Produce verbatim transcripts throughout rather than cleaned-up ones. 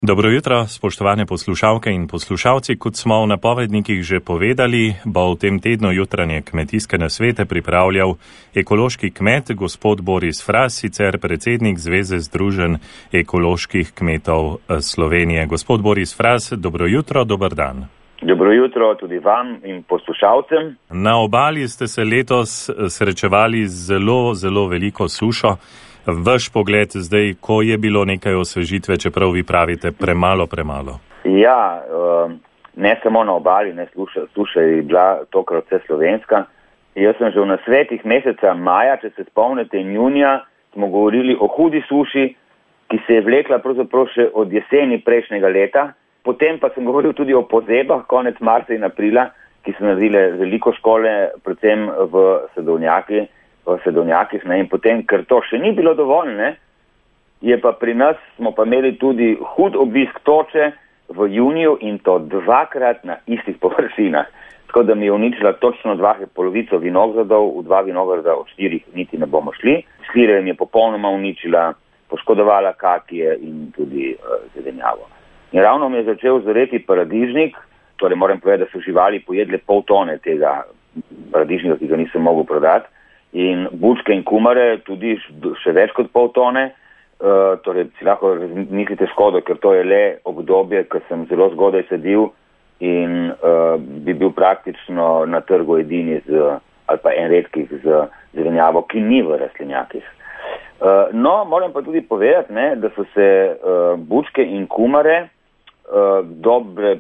Dobro jutro, spoštovane poslušalke in poslušalci. Kot smo v napovednikih že povedali, bo v tem tednu jutranje kmetijske nasvete pripravljal ekološki kmet gospod Boris Fras, sicer predsednik Zveze združenj ekoloških kmetov Slovenije. Gospod Boris Fras, dobro jutro, dober dan. Dobro jutro tudi vam in poslušalcem. Na obali ste se letos srečevali z zelo, zelo veliko sušo. Vaš pogled zdaj, ko je bilo nekaj osvežitve, čeprav vi pravite premalo, premalo? Ja, ne samo na obali, ne sluša, suša je bila tokrat vse slovenska. Jaz sem že v nasvetih meseca maja, če se spomnite, in junija smo govorili o hudi suši, ki se je vlekla pravzaprav še od jeseni prejšnjega leta. Potem pa sem govoril tudi o pozebah konec marca in aprila, ki so naredile veliko škole, predvsem v sadovnjaki. v sadovnjakih, ne, in potem, ker to še ni bilo dovolj, ne, je pa pri nas, smo pa imeli tudi hud obisk toče v juniju in to dvakrat na istih površinah. Tako da mi je uničila točno dva polovico vinogradov, v dva vinograda od štirih niti ne bomo šli. Slire mi je popolnoma uničila, poškodovala kakije in tudi uh, zelenjavo. In ravno mi je začel zoreti paradižnik, torej moram povedati, da so živali pojedle pol tone tega paradižnika, ki ga nisem mogel prodati. In bučke in kumare tudi še več kot pol tone, uh, torej si lahko mislite škodo, ker to je le obdobje, ko sem zelo zgodaj sadil in uh, bi bil praktično na trgu edini z, ali pa en redkih z zelenjavo, ki ni v rastlinjakih. Uh, no, moram pa tudi povedati, ne, da so se uh, bučke in kumare uh, dobre,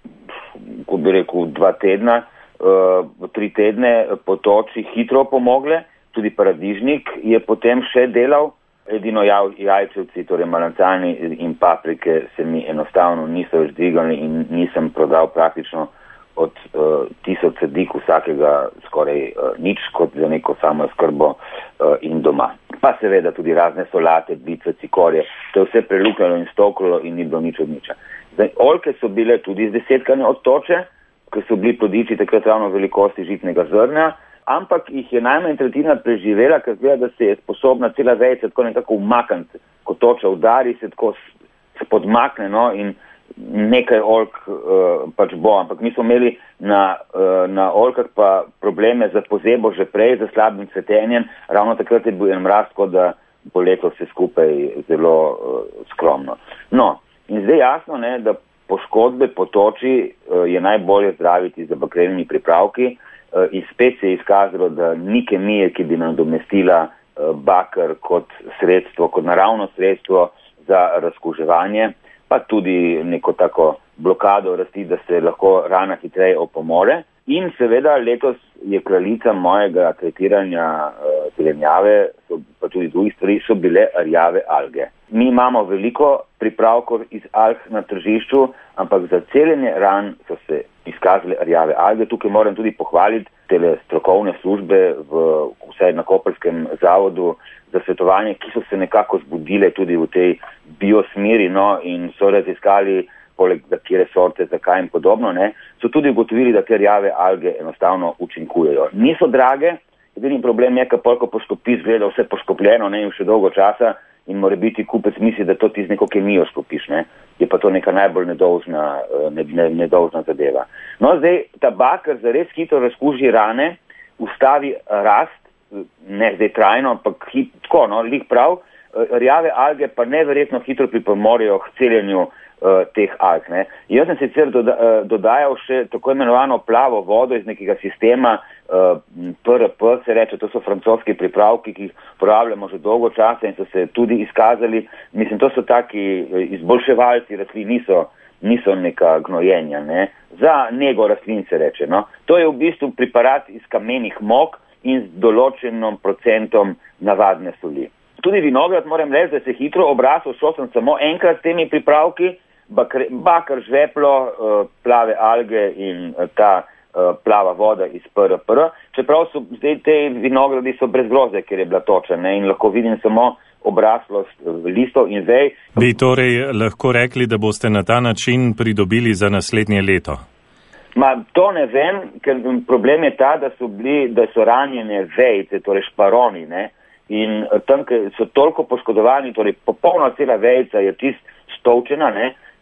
ko bi rekel, dva tedna, Uh, tri tedne po toči hitro pomogle, tudi paradižnik je potem še delal, edino jajčevci, torej malancani in paprike se mi enostavno niso več dvigali in nisem prodal praktično od uh, tisoč sadik vsakega skoraj uh, nič kot za neko samo skrbo uh, in doma. Pa seveda tudi razne solate, bitve, cikorje, to je vse prelukljalo in stoklo in ni bilo nič od niča. Zdaj, oljke so bile tudi zdesetkane od toče, ker so bili plodiči takrat ravno velikosti žitnega zrna, ampak jih je najmanj tretjina preživela, ker gleda, da se je sposobna cela vejca tako nekako umakniti, ko toča udari, se tako spodmakne, no, in nekaj oljk uh, pač bo, ampak mi smo imeli na, uh, na oljkah pa probleme za pozebo že prej, za slabim cvetenjem, ravno takrat je bil en mraz, tako da bo leto vse skupaj zelo uh, skromno. No, in zdaj jasno, ne, da poškodbe po toči uh, je najbolje zdraviti z bakrenimi pripravki uh, in spet se je izkazalo, da ni kemije, ki bi nam domestila uh, bakar kot sredstvo, kot naravno sredstvo za razkuževanje, pa tudi neko tako blokado rasti, da se lahko rana hitreje opomore. In seveda letos je kraljica mojega tretiranja uh, zelenjave, pa tudi drugih stvari, so bile rjave alge. Mi imamo veliko pripravkov iz alg na tržišču, ampak za celjenje ran so se izkazale rjave alge. Tukaj moram tudi pohvaliti tele strokovne službe v vsaj na Koperskem zavodu za svetovanje, ki so se nekako zbudile tudi v tej biosmeri, no, in so raziskali poleg za kire sorte, zakaj in podobno, ne, so tudi ugotovili, da te rjave alge enostavno učinkujejo. Niso drage, edini problem je, ker polko poškopiš, gleda vse poškopljeno, ne, in še dolgo časa in mora biti kupec misli, da to ti z neko kemijo škopiš, ne, je pa to neka najbolj nedolžna, ne, ne, nedolžna zadeva. No, zdaj, ta bakar zares hitro razkuži rane, ustavi rast, ne zdaj trajno, ampak hit, tako, no, lih prav, rjave alge pa neverjetno hitro pripomorejo k celjenju uh, teh alg, ne. Jaz sem sicer doda, uh, dodajal še tako imenovano plavo vodo iz nekega sistema uh, P R P, se reče, to so francoski pripravki, ki jih uporabljamo že dolgo časa in so se tudi izkazali. Mislim, to so taki izboljševalci rastlin, niso, niso neka gnojenja, ne. Za nego rastlin se reče, no. To je v bistvu preparat iz kamenih mok in z določenom procentom navadne soli. Tudi vinograd moram reči, da se hitro obrasel, šel sem samo enkrat s temi pripravki, bakar, bakar žveplo, plave alge in ta plava voda iz P R P. Čeprav so zdaj te vinogradi so brez groze, ker je bila toča, ne, in lahko vidim samo obraslost listov in vej. Bi torej lahko rekli, da boste na ta način pridobili za naslednje leto? Ma, to ne vem, ker problem je ta, da so bili, da so ranjene vejce, torej šparoni, ne. In tam, ker so toliko poškodovani, torej popolna cela vejca je tist stolčena, ne,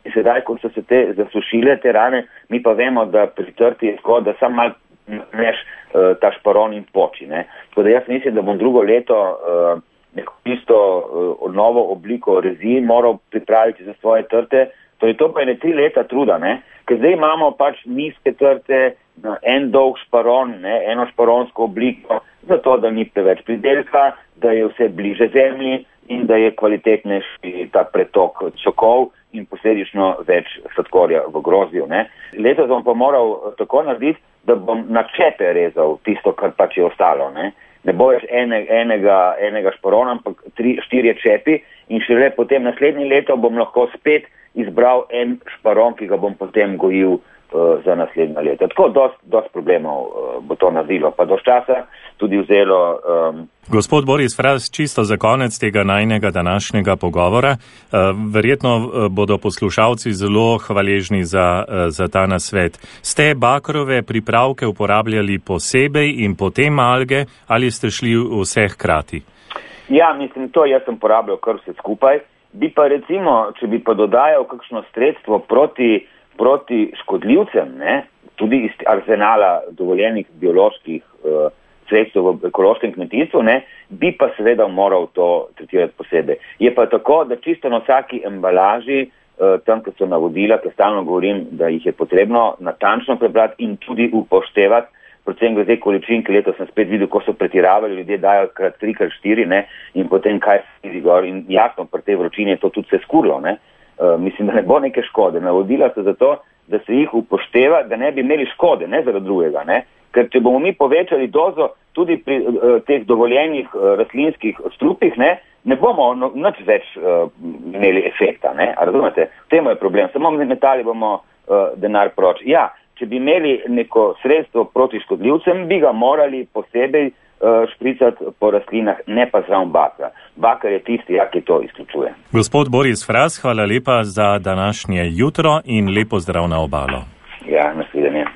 In sedaj, ko so se te zasušile te rane, mi pa vemo, da pri trti je tako, da sam mal neš uh, ta šparon in poči. Ne? Tako da jaz mislim, da bom drugo leto uh, neko isto uh, novo obliko rezi moral pripraviti za svoje trte. Torej, to pa je ne tri leta truda, ne? Ker zdaj imamo pač nizke trte, en dolg šparon, ne? Eno šparonsko obliko, zato da ni preveč pridelka, da je vse bliže zemlji in da je kvalitetnejši ta pretok sokov in posledično več sladkorja v grozdju. Ne? Letos bom pa moral tako narediti, da bom na čepe rezal tisto, kar pač je ostalo. Ne, ne bo več ene, enega, enega šporona, ampak tri, štirje čepi in šele potem naslednje leto bom lahko spet izbral en šparon, ki ga bom potem gojil uh, za naslednje leto. Tako dost, dost problemov uh, bo to naredilo, pa dost časa tudi vzelo. Um, Gospod Boris Fras, čisto za konec tega najnega današnjega pogovora. Verjetno bodo poslušalci zelo hvaležni za, za ta nasvet. Ste bakrove pripravke uporabljali posebej in potem alge ali ste šli vse hkrati? Ja, mislim, to jaz sem uporabljal kar vse skupaj. Bi pa recimo, če bi pa dodajal kakšno sredstvo proti, proti škodljivcem, ne, tudi iz arzenala dovoljenih bioloških uh, sredstev v ekološkem kmetijstvu, ne, bi pa seveda moral to tretirati posebej. Je pa tako, da čisto na vsaki embalaži, eh, tam, ko so navodila, ker stalno govorim, da jih je potrebno natančno prebrati in tudi upoštevati, predvsem glede količinke. Letos sem spet videl, ko so pretiravali, ljudje dajo krat tri, krat štiri, ne, in potem kaj se vidi gor. In jasno, pri tej vročini je to tudi se skurlo, ne. Uh, mislim, da ne bo neke škode. Navodila so zato, da se jih upošteva, da ne bi imeli škode, ne zaradi drugega, ne. Ker če bomo mi povečali dozo tudi pri uh, teh dovoljenih uh, rastlinskih strupih, ne, ne bomo no, nič več uh, imeli efekta, ne, a razumete? V tem je problem, samo metali bomo uh, denar proč. Ja, če bi imeli neko sredstvo proti škodljivcem, bi ga morali posebej uh, špricati po rastlinah, ne pa zraven bakra. Bakar je tisti, ja, ki to izključuje. Gospod Boris Fras, hvala lepa za današnje jutro in lepo zdrav na obalo. Ja,